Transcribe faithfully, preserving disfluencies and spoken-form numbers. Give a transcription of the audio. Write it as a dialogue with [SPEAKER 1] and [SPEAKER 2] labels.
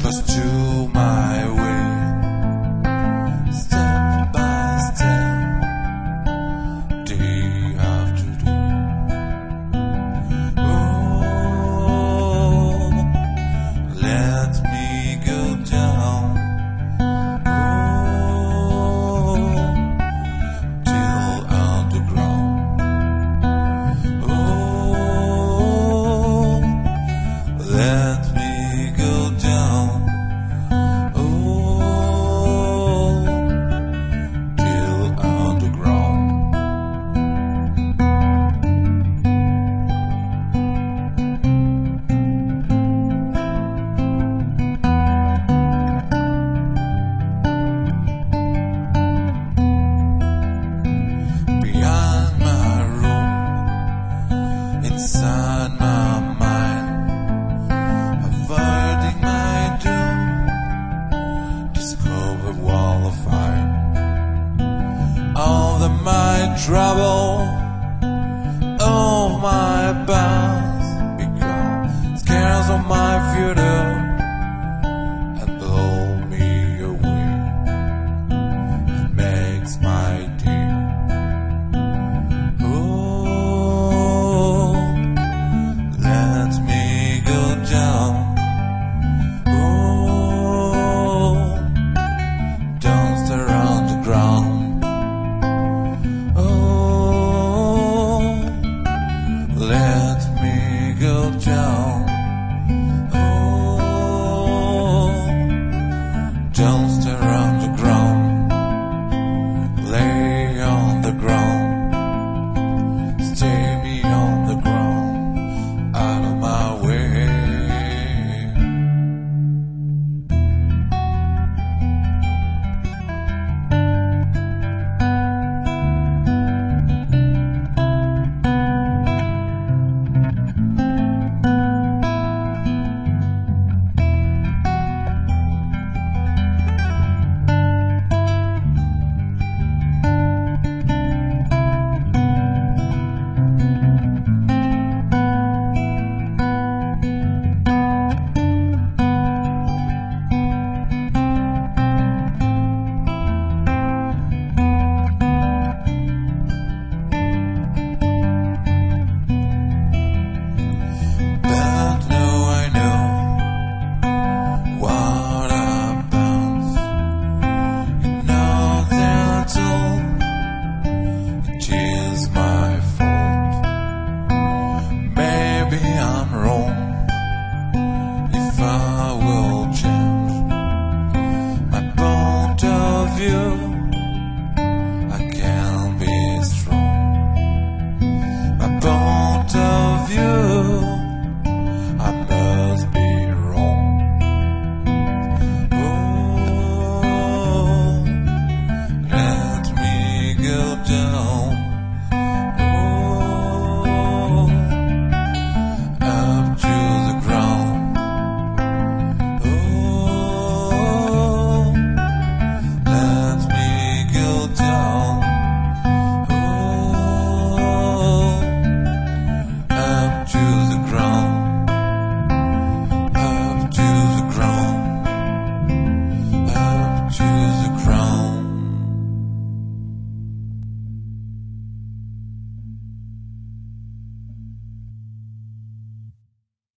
[SPEAKER 1] close to my way, step by step, day after day. Oh, let me go down, oh, till underground. Oh, let me go down, oh, till underground. Behind my room, inside my mind, averting my doom, discover wall of fire. All the my trouble, all my past, become scares of my future and blow me away. It makes my day. Oh, let me go down. Oh, don't stare on the ground. Oh, let me go down. Oh, don't stare on the ground. Lay on the ground. Stay me on the ground. Out of my way. But now I know what happens. You know that all it is my fault. Maybe I'm wrong if I will